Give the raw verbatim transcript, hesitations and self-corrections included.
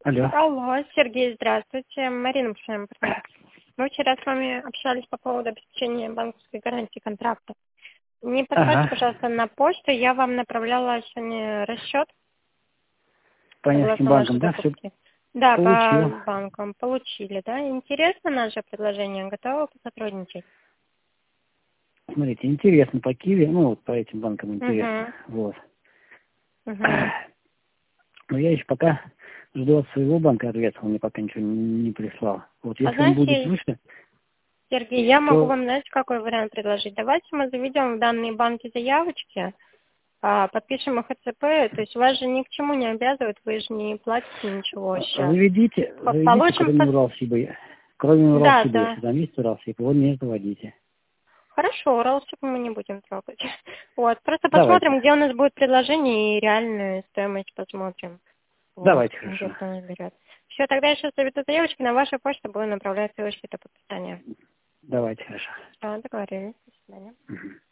Алло. Алло, Сергей, здравствуйте. Марина, уважаемый партнер. Мы вчера с вами общались по поводу обеспечения банковской гарантии контракта. Не подходите, Ага. пожалуйста, на почту. Я вам направляла сегодня расчет. По нескольким банкам, да, все Да, получил. по банкам. Получили, да? Интересно наше предложение? Готовы посотрудничать? Смотрите, интересно по Киеве, ну, вот по этим банкам интересно. Угу. Вот. Угу. Но я еще пока жду от своего банка ответа, он мне пока ничего не, не прислал. Вот А если он будет знаете, выше, Сергей, я могу то вам, знаете, какой вариант предложить? Давайте мы заведем в данные банки заявочки, а, подпишем их ХЦП, то есть вас же ни к чему не обязывают, вы же не платите ничего сейчас. заведите, заведите, Получим... кроме под- Уралсиба. Кроме Да, Уралсиба, да. если там есть Уралсиб, его не заводите. Хорошо, Уралсиб мы не будем трогать. Вот, просто посмотрим, Давайте. где у нас будет предложение и реальную стоимость посмотрим. Вот, Давайте, где хорошо. кто нас берет. Все, тогда я сейчас заведу заявочки, на вашу почту буду направлять ссылочки до подписания. Давайте, хорошо. Все, договорились. До свидания. Мгм.